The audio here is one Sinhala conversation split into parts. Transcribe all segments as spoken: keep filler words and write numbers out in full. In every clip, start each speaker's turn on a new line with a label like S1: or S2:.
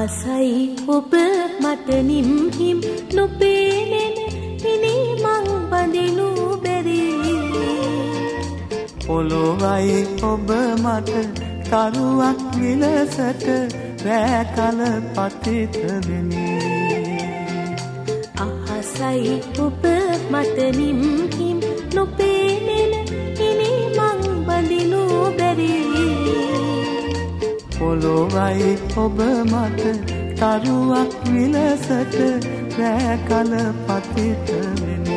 S1: අහසයි ඔබ මට නිම්හිම් නොපේනෙන ඉනි මං බඳිනු බැරි
S2: පොළොවයි ඔබ මට තරුවක් විලසට රෑ කල පතිත වෙමි
S1: අහසයි ඔබ මට නිම්හිම් නොපේනෙන ඉනි මං බඳිනු බැරි
S2: පොළොවයි ඔබ මට තරුවක් විලසට රෑ කල පතිත වෙමි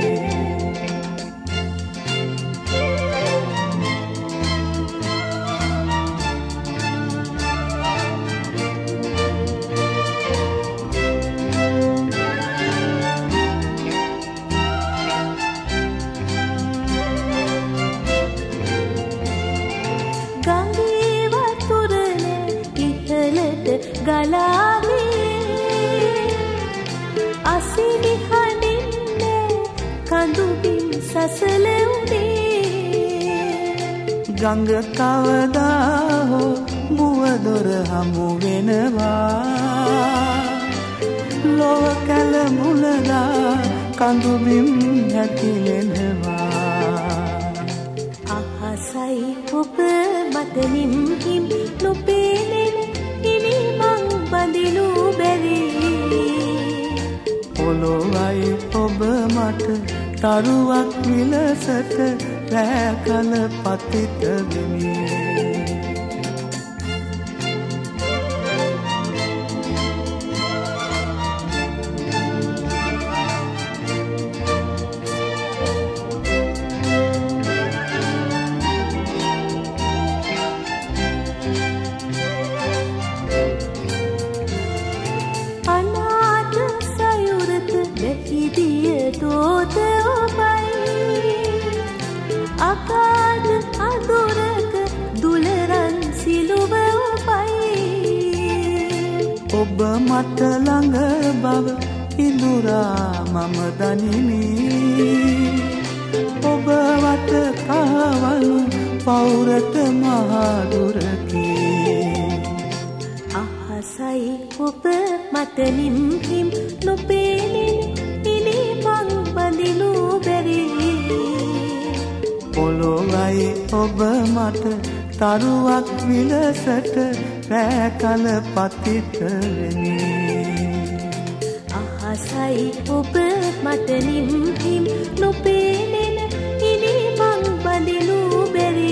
S1: ගලාවේ අසිනි හඬින්නේ කඳුබිම් සසලුනේ
S2: ගඟ කවදා හෝ මුව දොර හමු වෙනවා ලොව කැල මුලදා කඳුබිම් හැකිලෙනවා
S1: අහසයි ඔබ මට නිම්හිම් නොපේනෙන ඉනි මං බඳිනු බැරි
S2: පොළොවයි ඔබ මට තරුවක් විලසට රෑ කල පතිත වෙමි
S1: දෝත ඔබයි අකාද අදුරක දුලරන් සිලුව ඔබයි
S2: ඔබ මට ළඟ බව ඉඳුරා මම දනිමි ඔබ වට කහවණු පෞරට මහදුරකි
S1: අහසයි ඔබ මට නිම්හිම් නොපේනෙන ඉනි මං බඳිනු බැරි
S2: පොළොවයි ඔබ මට තරුවක් විලසට රෑ කල පතිත වෙමි
S1: අහසයි ඔබ මට නිම්හිම් නොපේනෙන ඉනි මං බඳිනු බැරි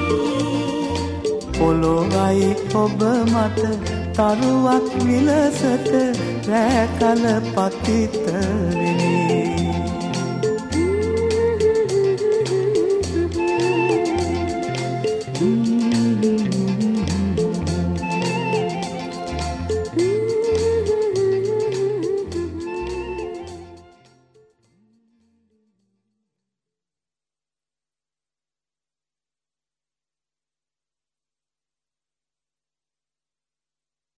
S2: පොළොවයි ඔබ මට තරුවක් විලසට රෑ කල පතිත